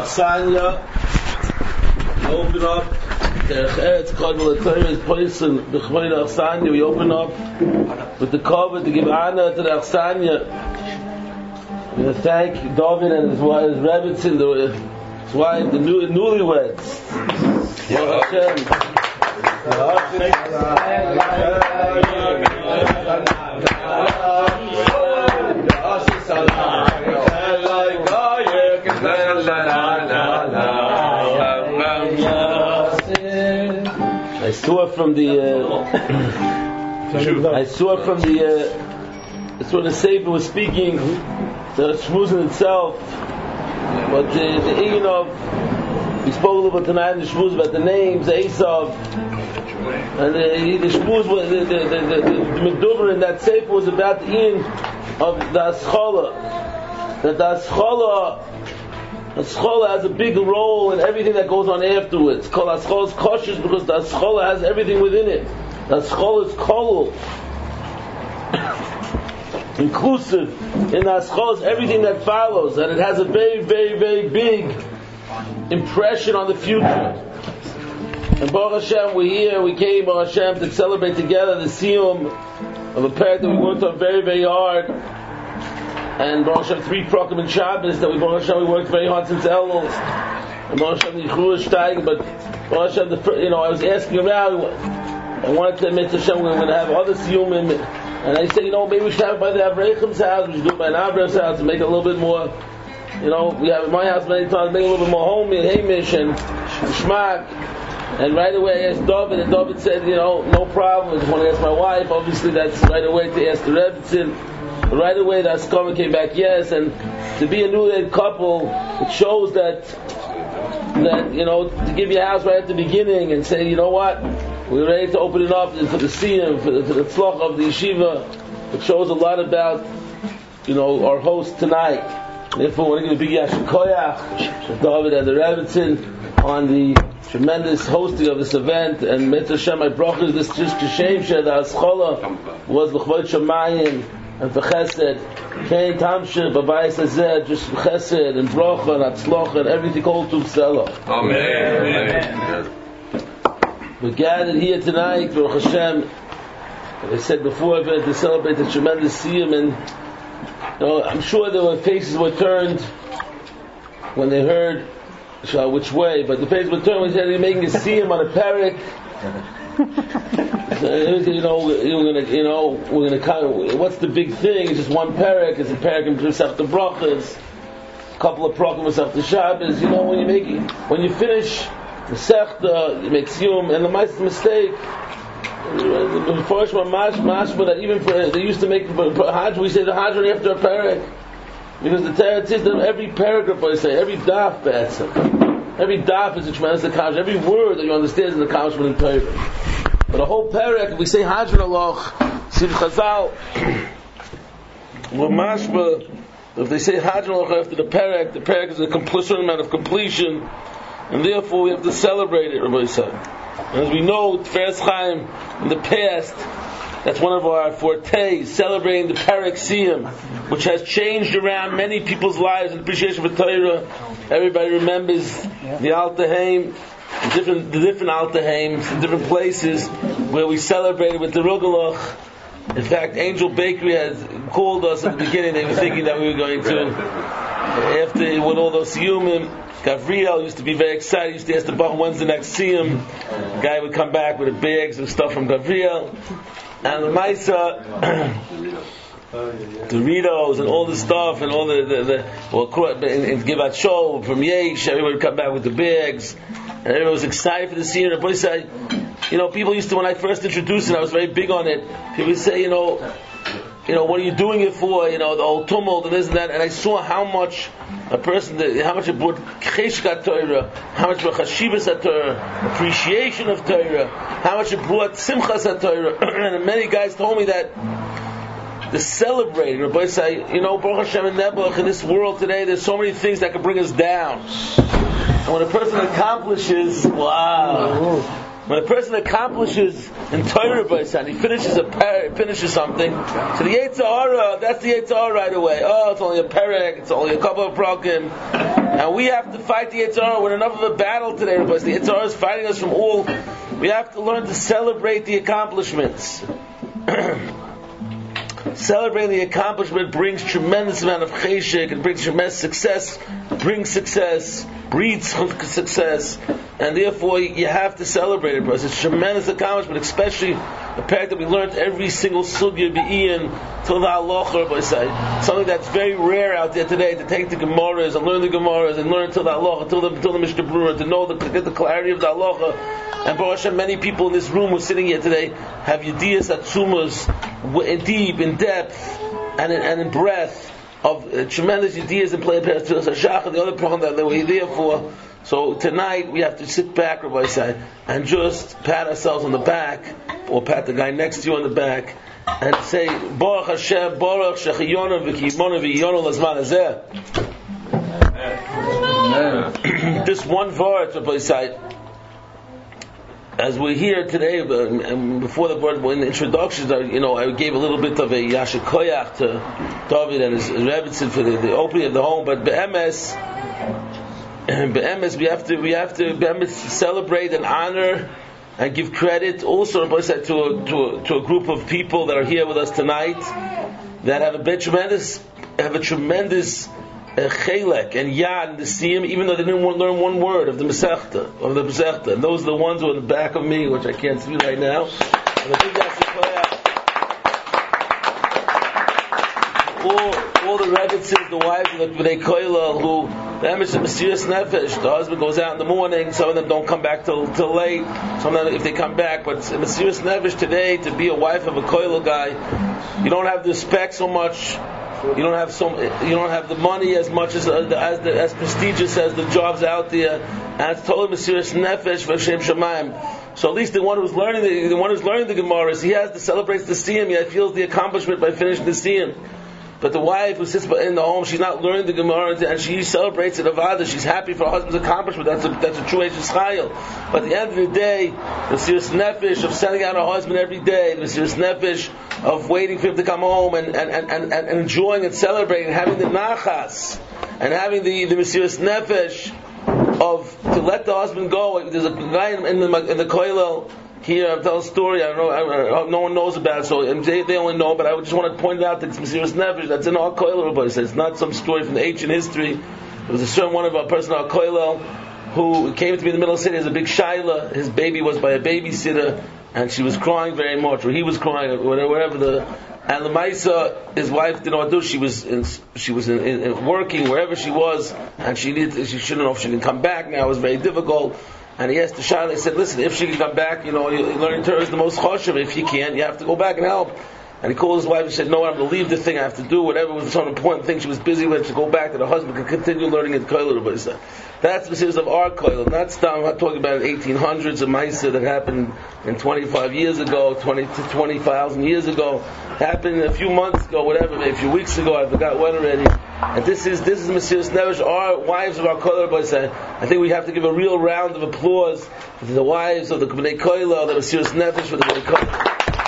Aksanya. Open up. It's called Militari's place in the Chmoid Aksanya. We open up with the cover to give honor to the Aksanya. We want to thank David and his wife, Rebbetzin, his wife, the newlyweds. Baruch Hashem. I saw from the Sefer was speaking the Shmuzin itself, but the we spoke a little bit tonight in the Shmuz about the names, the Esav, and the Shmuz was the Meduber in that Sefer was about the Ian of the Aschala, that the Aschala has a big role in everything that goes on afterwards. It's called Aschala's cautious because the Aschala has everything within it. The Aschala is kolul, inclusive. In the Aschala is everything that follows, and it has a very, very, very big impression on the future. And Baruch Hashem, we're here, we came, Baruch Hashem, to celebrate together the Siyum of a parak that we worked on very, very hard. And Baruch Hashem, 3 Prokim and Shabbos that we worked very hard since Elul. And Baruch Hashem, the Yichur Steig, but Baruch Hashem, I was asking around, I wanted to admit to Hashem, we're going to have other Siyumim, and I said, maybe we should have it by the Avrechim's house, we should do it by an Avrechim's house to make it a little bit more, we have it in my house many times, make it a little bit more homey and Hamish and Shmak. And right away I asked David, and David said, no problem, I just want to ask my wife. Obviously that's right away to ask the Rebbetzin. But right away the Askama came back, yes, and to be a newlywed couple, it shows that to give your house right at the beginning and say, what, we're ready to open it up for the Siyum, for the Tzloch of the Yeshiva. It shows a lot about, our host tonight. Therefore, I want to give a big Yashar Koyach to David and the Rebbetzin on the tremendous hosting of this event. And Mitzvah Shem, my brachas, this just Kishem Shed, the Aschala was L'chvod Shamayim and for Chesed. Kein Tamshir, Babayis Hazeh, just for Chesed and Bracha and Atzloch and everything called to Tzela. Amen. We're gathered here tonight, Baruch Hashem, as I said before, to celebrate the tremendous Siyum, and I'm sure there were faces were turned when they heard which way, but the faces were turned when they said they're making a Siyum on a parak. We're gonna what's the big thing? It's just one parak. It's a parak in Masechta Brachas, a couple of Prokim Masechta Shabbos. When you finish Masechta, you make Siyum, and the mistake. The first one, mashma, that even they used to make for Hajj, we say the Hajj only after a parak, because the Teretz is that every paragraph, I say, every daf, every daf is a tremendous accomplishment. Every word that you understand is an accomplishment in Torah. But a whole parak, if we say Hajj and Allah, Siv Chazal, well, mashma, if they say Hajj and Allah after the parak is a certain amount of completion, and therefore we have to celebrate it, Rabbi said. And as we know, Tiferes Chaim in the past, that's one of our fortes, celebrating the Parak Siyum, which has changed around many people's lives in appreciation for Torah. Everybody remembers the Alta Haim, the different Alta Haims, in different places where we celebrated with the Rugelach. In fact, Angel Bakery had called us at the beginning. They were thinking that we were going to, after with all those Siyumim, Gavriel used to be very excited. He used to ask the Bach, when's the next Siyum? The guy would come back with the bags of stuff from Gavriel. And the Maisa, Doritos and all the stuff, and all in Givat Shol, from Yesh, everybody would come back with the bags. And everyone was excited for the Siyum. The boy said, people used to, when I first introduced it, I was very big on it. People would say, what are you doing it for? The whole tumult and this and that. And I saw how much how much it brought Cheshkat Torah, how much Chashivas Torah, appreciation of Torah, how much it brought Simchas Torah. And many guys told me that the celebrating, Rabbi say, Baruch Hashem and Nebuch, in this world today, there's so many things that can bring us down. And when a person accomplishes, wow. When a person accomplishes in Torah and he finishes something, so the Yetzer Hara, that's the Yetzer Hara right away. Oh, it's only a perek, it's only a couple of prokim, and we have to fight the Yetzer Hara. We're in enough of a battle today, because the Yetzer Hara is fighting us from all. We have to learn to celebrate the accomplishments. Celebrating the accomplishment brings tremendous amount of cheshek, it brings tremendous success, brings success, breeds success, and therefore you have to celebrate it, because it's a tremendous accomplishment, especially the fact that we learned every single sugya be'in till the halacha, something that's very rare out there today, to take the Gemaras and learn the Gemaras and learn till the halacha, till the Mishnah Berurah, to get the clarity of the halacha. And Baruch Hashem, many people in this room who are sitting here today have yediyas atzumas deep, in depth, and in breadth of tremendous yediyas in playing Peretz Tfilas HaShachar, the other program that we're here for. So tonight we have to sit back, Rabbi Say, and just pat ourselves on the back, or pat the guy next to you on the back, and say, Baruch Hashem, Baruch Shechiyonu v'kiyimonu v'yonu lazman hazeh. Just one verse, Rabbi Say. As we're here today, before the word, in the introductions, I gave a little bit of a Yasher Koyach to David and his Rebbetzin for the opening of the home. But be'emes, we have to celebrate and honor and give credit also to a group of people that are here with us tonight that have a tremendous chelek and yad in the siyum, even though they didn't learn one word of the Masechta. And those are the ones who are in the back of me, which I can't see right now. And I think that's all the Rebbetzins, the wives of the Bnei Koilel, who the Emes of Mesiras Nefesh, the husband goes out in the morning, some of them don't come back till late, some of them if they come back, but Mesiras Nefesh today, to be a wife of a Koilel guy, you don't have the respect so much. You don't have the money as much as prestigious as the jobs out there, and it's totally Mesiras Nefesh v'Shem Shamayim. So at least the one who's learning the Gemaras, he has to celebrate the siyum. He feels the accomplishment by finishing the siyum. But the wife who sits in the home, she's not learning the Gemara, and she celebrates it avada. She's happy for her husband's accomplishment. That's a true Eishes Chayil. But at the end of the day, the Mesiras Nefesh of sending out her husband every day, the Mesiras Nefesh of waiting for him to come home and enjoying and celebrating, and having the nachas, and having the Mesiras Nefesh of to let the husband go. There's a guy in the koilel here. I'm telling a story. I don't know. No one knows about it, so they only know. But I just want to point out that it's Mesiras Nefesh that's in our koilel. Everybody says it's not some story from the ancient history. There was a certain one of our person in our koilel who came to me in the middle of the city as a big shaila. His baby was by a babysitter, and she was crying very much, or he was crying, or whatever. And the Maisa, his wife didn't know what to do. She was working wherever she was, and she shouldn't know if she can come back now. It was very difficult. And he asked the shaila. He said, "Listen, if she can come back, learning Torah is the most choshev. If you can't, you have to go back and help." And he called his wife and said, "No, I'm going to leave the thing. I have to do whatever was some important thing she was busy with. To go back, that her husband could continue learning in koilel." But he said, that's the series of our koilel. Not I'm not talking about 1800s of Maisa that happened in 25 years ago, 20,000 years ago. Happened a few months ago, whatever, maybe a few weeks ago. I forgot when already. And this is Mesiras Nefesh, our wives of our koilel. But I think we have to give a real round of applause to the wives of the Bnei Koilel, the Mesiras Nefesh for the Bnei Koilel.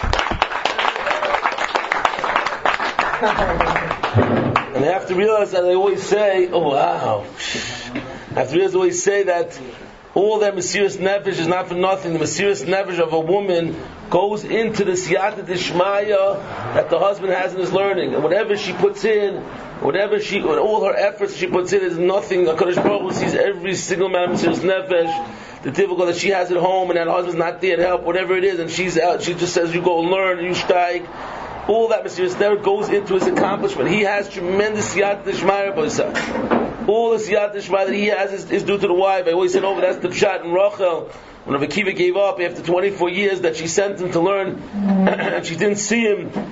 And I have to realize that I always say, oh wow, I have to always say that all that Mesiras Nefesh is not for nothing. The Mesiras Nefesh of a woman goes into the siyata d'shmaya that the husband has in his learning, and whatever she puts in, all her efforts she puts in is nothing. HaKadosh Baruch Hu sees every single man of Mesiras Nefesh, the difficult that she has at home, and that her husband's not there to help, whatever it is, and she's out. She just says, "You go learn, you steig." All that Mesiras Nefesh goes into his accomplishment. He has tremendous siyata d'shmaya. All the siyata d'shmaya that he has is due to the wife. I always said, that's the pshat in Rachel. When Akiva gave up after 24 years that she sent him to learn, and she didn't see him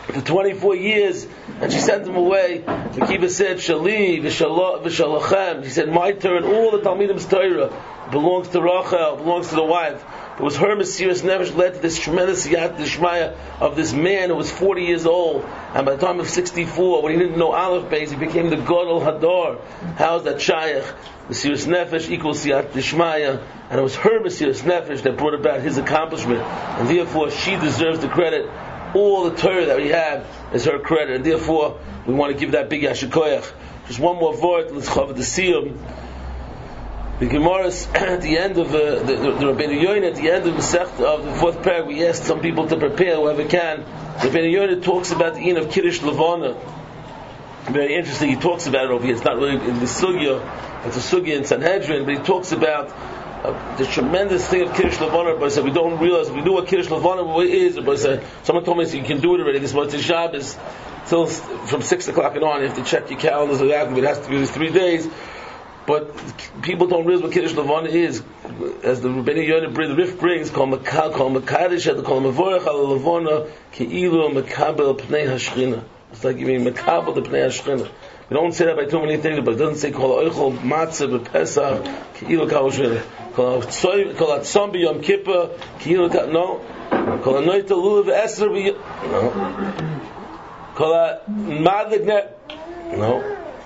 for 24 years, and she sent him away. The Kiva said, Shali, V'shalachem. She said, my Torah and all the Talmidim's Torah belongs to Rachel, belongs to the wife. It was her Mesiras Nefesh led to this tremendous Siyat D'Shmaya of this man who was 40 years old, and by the time of 64, when he didn't know Aleph Beis, he became the Gadol Hador. How is that Shayach? Mesiras Nefesh equals Siyat D'Shmaya, and it was her Mesiras Nefesh that brought about his accomplishment, and therefore she deserves the credit. All the Torah that we have is her credit, and therefore we want to give that big Yasher Koyach. Just one more word, let's cover the Siyum. The Gemara at the end of the Rabbeinu Yoina, at the end of the Masechta of the fourth parak, we asked some people to prepare, whoever can. Rabbeinu Yoina talks about the Ein of Kiddush Levana. Very interesting. He talks about it over here. It's not really in the Sugya, it's a Sugya in Sanhedrin, but he talks about the tremendous thing of Kiddush Levana. But we don't realize, we knew what Kiddush Levana is. But someone told me you can do it already. This Motzei Shabbos till from 6 o'clock and on. You have to check your calendars, but it has to be these 3 days. But people don't realize what Kiddush Levana is. As the Rabbeinu Yoina the Rif brings, Kol Mekadesh, Kol Mevorach Al Levana, Ke'ilu Mekabel Pnei HaShechina. It's like giving Mekabel the Pnei HaShechina. We don't say that by too many things, but it doesn't say Kol Oichel Matzah B'Pesach, Ke'ilu Kal HaShechina. Kol Atzom B'Yom Kippur, Ke'ilu Kal... No. Kol Anoita Lulav Esser B'Yom... No. Kol HaMadlik... No.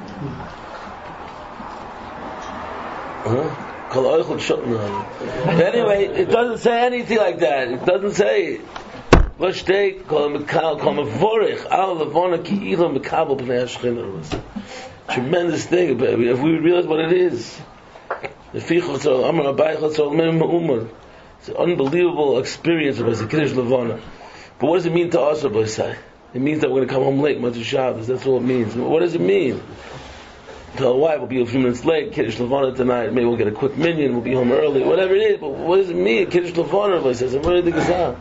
But anyway, it doesn't say anything like that. It doesn't say tremendous thing. If we realize what it is, it's an unbelievable experience of a Kiddush Levana. But what does it mean to us, Rabbi Say? It means that we're going to come home late, Motzei Shabbos. That's all it means. What does it mean? Tell the wife we'll be a few minutes late, Kiddush Levana tonight, maybe we'll get a quick minyan, we'll be home early, whatever it is, but what does it mean? Kiddush Levana, Rabbi says, I'm ready to go.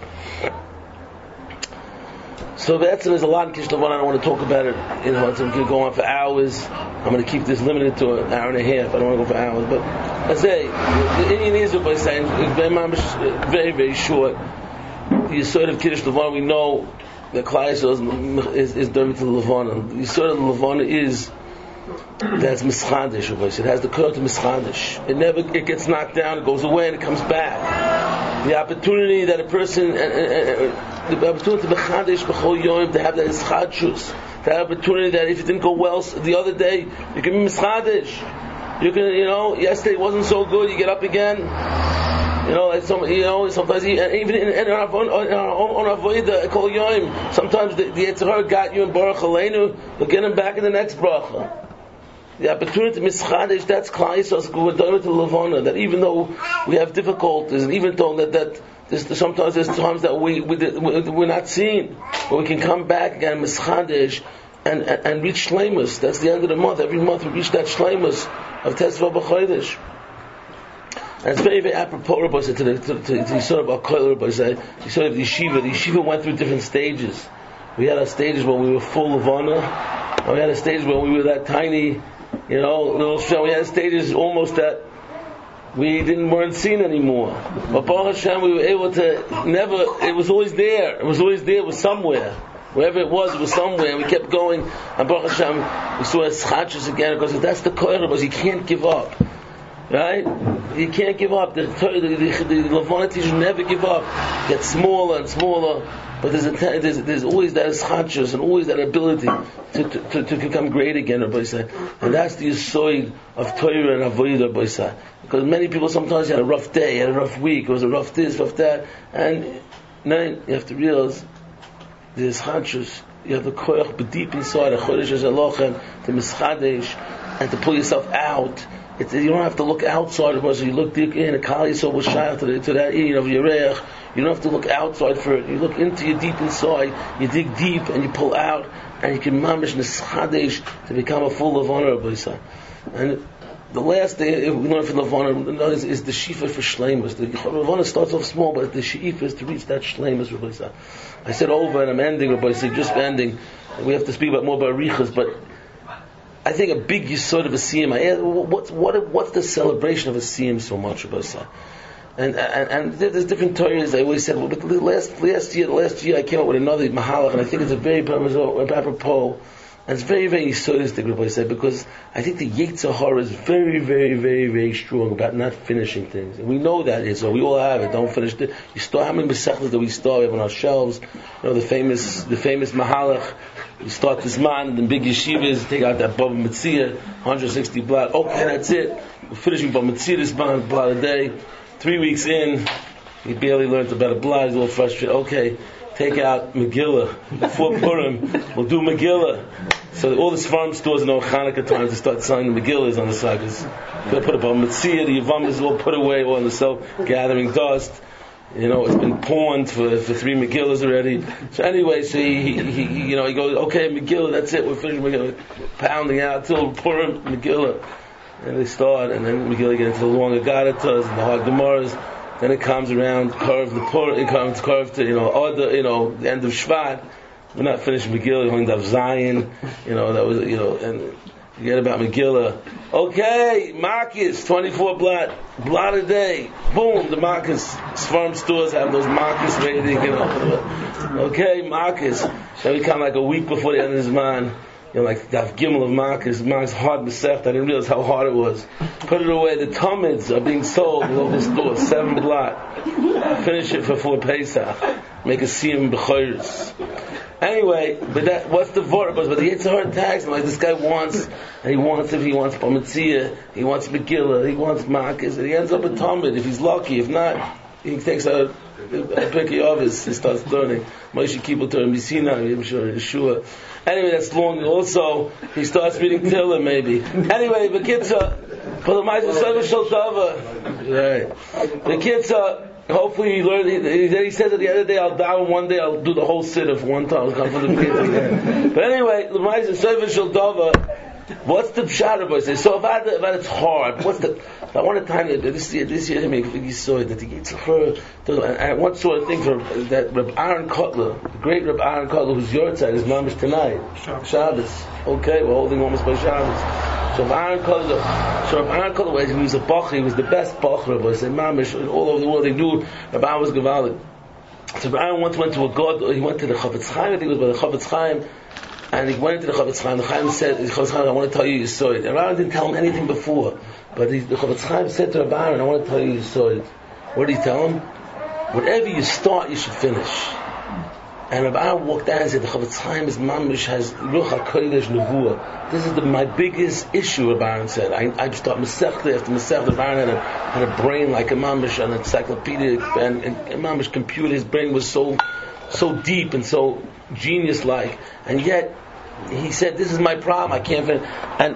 So there's a lot in Kiddush Levana, I don't want to talk about it, I'm going to go on for hours, I'm going to keep this limited to an hour and a half, I don't want to go for hours, but I say, the Indian Israel by saying, very, very short, the sort of Kiddush Levana, we know that Klal Yisrael is Dermot to Levana. The sort of Levana is that's mischadish. It has the code to mischadish. It gets knocked down, it goes away, and it comes back. The opportunity that a person, the opportunity to mischadish b'chol yom, to have that ischadshus, the opportunity that if it didn't go well the other day, you can be mischadish. You can, yesterday wasn't so good, you get up again. Sometimes even in our own avodah kol yom, sometimes the Yetzer Hara got you in Baruch Aleinu, but get him back in the next bracha. The opportunity to mischadish, that's Klal Yisrael's Gevurah to Levana, that even though we have difficulties, and even though that sometimes there's times that we're not seeing, but we can come back again, mischadish, and reach Shleimus. That's the end of the month. Every month we reach that Shleimus of Tesvav B'Chodesh. And it's very, very apropos, Rabbi said, to the Yisod of Al-Koil, Rabbi said, Yisod of the Yeshiva. The Yeshiva went through different stages. We had our stages when we were full Levana, and we had a stage when we were that tiny, little show. We had stages almost that we weren't seen anymore. But Baruch Hashem, we were able to it was always there. It was somewhere. Wherever it was somewhere. And we kept going. And Baruch Hashem, we saw Eschatshus again, because that's the Koil, because you can't give up. Right? You can't give up. The Levana teachers never give up. Get smaller and smaller. But there's always that ischadshus and always that ability to become great again, Rabbi said. And that's the yesod of Torah and avodah, Rabbi said. Because many people sometimes had a rough day, had a rough week, it was a rough this, rough that, and then you have to realize the ischadshus. You have the koyach deep inside, a chodesh halochem, to mischadesh, and to pull yourself out. You don't have to look outside of us. You look deep in. A Klal Yisrael was shy to that eating of Yerech. You don't have to look outside for it. You look into your deep inside. You dig deep and you pull out, and you can mamish neschadesh to become a full Levana, Rabbi Yisrael. And the last thing we learn from Levana is the shifa for shleimus. The Levana starts off small, but the shifa is to reach that shleimus, Rabbi Yisrael. I said over, and I'm ending, Rabbi Yisrael, just ending. We have to speak more about riches, but I think a big yesod of a siyum. What's the celebration of a siyum so much, Rabbi Yisrael? And there's different Torahs. I always said, well, but the last year I came up with another Mahalach, and I think it's a very apropos. And it's very, very solistic, Rabbi said, because I think the Yetzer Hara is very, very, very, very strong about not finishing things. And we know that is, so we all have it. Don't finish it. You start, how many Masechtas do we start? We have on our shelves. You know, the famous Mahalach. You start this man in the big yeshivas, take out that Bava Metzia, 160 blot. Okay, that's it. We're finishing Bava Metzia this man, blot a day. 3 weeks in, he barely learned about a blot. He's a little frustrated. Okay, take out Megillah. Before Purim, we'll do Megillah. So all the farm stores know Hanukkah time to start selling the Megillahs on the side. Because they put up on Metzia, the Yavamas all put away, all on the self, gathering dust. You know, it's been pawned for 3 Megillahs already. So anyway, so he goes, okay, Megillah, that's it, we're finishing Megillah. Pounding out till Purim, Megillah. And they start, and then Megillah get into the long Agadatas and the hard Gemaras. Then it comes around, curved the Purim, it comes curved to, the end of Shvat. We're not finished Megillah, we're going to have Zion, that was, and forget about Megillah. Okay, Marcus, 24 blot a day. Boom, the Marcus farm stores have those Marcus ready, Okay, Marcus. Then we come like a week before the end of this man. Like Daf Gimel of Marcus hard Masech. I didn't realize how hard it was. Put it away. The Talmuds are being sold in all the stores. 7 blot. Finish it for Pesach. Make a siyum b'choros. Anyway, but what's the vort? But the Yetzer Hara tags him like this guy wants Pametzia, he wants Megillah, he wants Marcus, and he ends up a Talmud if he's lucky. If not, he takes a picky of his and starts learning. Moshe Kibbutz Torah Misina, Yeshua. Anyway, that's long. Also, he starts reading Tehillim maybe. Anyway, the kids are for the Ma'aser Sefer Shel Dava. Right. The kids are. Hopefully he learned. He said that the other day I'll down, one day I'll do the whole sit of one time. I'll come for the kids again. But anyway, the Ma'aser Sefer Shel Dava. What's the pshat of it? So about it's hard. I want to tell you this year to make you saw it that the Yetzer Hara. And I once saw a thing from that Reb Aaron Kotler, the great Reb Aaron Kotler, who's your side, is mamish tonight. Shabbos. Okay, we're holding almost by Shabbos. So Reb Aaron Kotler, he was a bach. He was the best bachar. But say mamish all over the world. They knew Reb Aaron was Gavalik. So Reb Aaron once went to a god. He went to the Chavetz Chaim. I think it was by the Chavetz Chaim. And he went into the Chavetz Chaim. The Chaim said, Chavetz Chaim, I want to tell you saw it. And Rabbi didn't tell him anything before. But the Chavetz Chaim said to Rabbi Aaron, I want to tell you saw it. What did he tell him? Whatever you start, you should finish. And Rabbi Aaron walked out and said, the Chavetz Chaim is mamish, has Ruach HaKodesh Nevuah. This is my biggest issue, Rabbi Aaron said. I start Masechta after Masechta. Rabbi Aaron had a brain like a mamish, an encyclopedic, and a mamish computer. His brain was so deep and so genius-like, and yet he said, "This is my problem. I can't finish."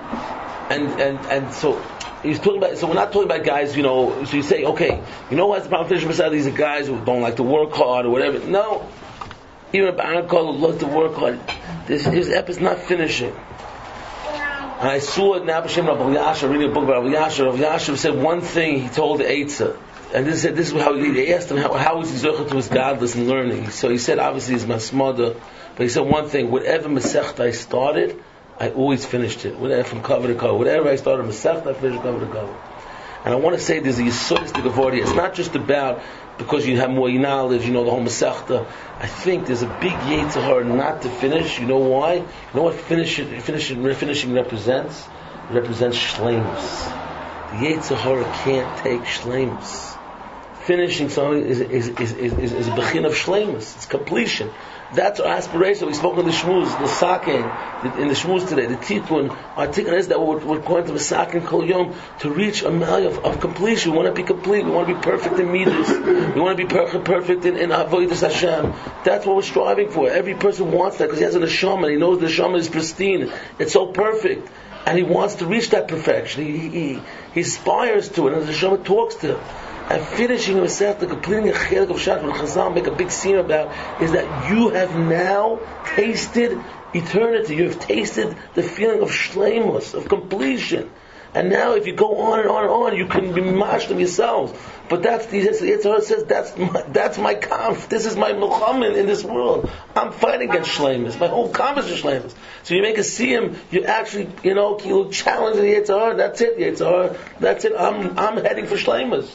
And so he's talking about. So we're not talking about guys, So you say, okay, what's the problem? Finishing Masechta? These are guys who don't like to work hard or whatever. No, even if Aaron Kotler loves to work hard, his ep is not finishing. And I saw it now. B'Shem Rav Yasher, reading a book about Rav Yasher. Rav Yasher said one thing. He told the Eitzah. And this is how they asked him how is he zocher to his godless and learning. So he said obviously he's masmada, but he said one thing: whatever masechta I started, I always finished it. Whatever from cover to cover, whatever I started masechta, I finished cover to cover. And I want to say there's a yesodistic avodah. It's not just about because you have more knowledge, the whole masechta. I think there's a big yetzer hara not to finish. You know why? You know what finishing represents? It represents shleimus. The yetzer hara can't take shleimus. Finishing something is a bechin of shleimus. It's completion. That's our aspiration. We spoke on the shmuz, the saking, in the shmuz today, the tikkun. Our tikkun is that we're going to the saking kol yom to reach a mile of completion. We want to be complete. We want to be perfect in midas. We want to be perfect in avodas Hashem. That's what we're striving for. Every person wants that because he has an neshama. He knows the neshama is pristine. It's so perfect. And he wants to reach that perfection. He aspires to it, and the neshama talks to him. And finishing a Masechta, completing a chelik of Shach, what Chazal make a big scene about, is that you have now tasted eternity. You have tasted the feeling of shleimus, of completion. And now if you go on and on and on, you can be mashlim yourselves. But that's the Yetzer Hara says, that's my kampf. This is my milchamin in this world. I'm fighting against shleimus. My whole kampf is shleimus. So you make a siyum, you actually, you challenge the Yetzer Hara. That's it, Yetzer Hara. That's it. I'm heading for shleimus.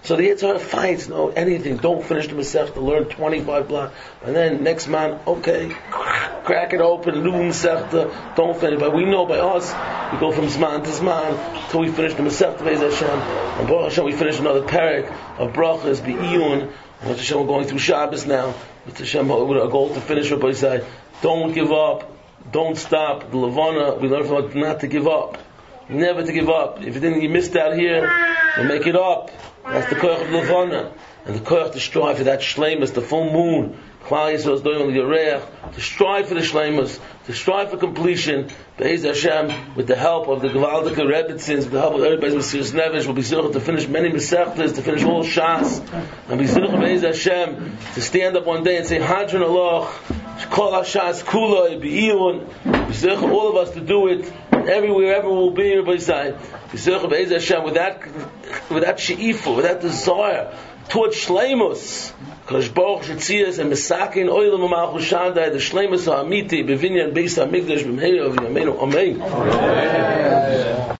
So the Yitzhak fights, no, anything, don't finish the Masechta, learn 25 blocks, and then next man, okay, crack it open, new Masechta, don't finish. But we know by us, we go from Zman to Zman, till we finish the Masechta, Be'ez Hashem, and Baruch Hashem, we finish another parak of Brachas, Be'iyun, and Hashem, we're going through Shabbos now, with Hashem, with our goal to finish Rabbi Yisai, don't give up, don't stop, the Levana, we learn from it not to give up, never to give up. If you missed out here, we'll make it up. That's the koach of Levana, and the koach to strive for that shleimus, the full moon. Klal Yisrael is doing on the Yoreach, to strive for the shleimus, to strive for completion. Be'ez Hashem, with the help of the Gevaldike Rebbetzins, with the help of everybody's Mesiras Nefesh, will be zirch to finish many Masechtas, to finish all Shas, and be zirch Be'ez Hashem to stand up one day and say Hadron Aloch, Kol HaShas Kuloi Be'iyun. Be zirch all of us to do it. Everywhere, ever will be, everybody say, with that she'ifu, with that desire towards shleimus, Kodesh Baruch Shetzias and Mesakin Oilam Malchus Shaddai, the shleimus ha'amiti, bevinyan beis ha'mikdash b'mheira v'yameinu, amen.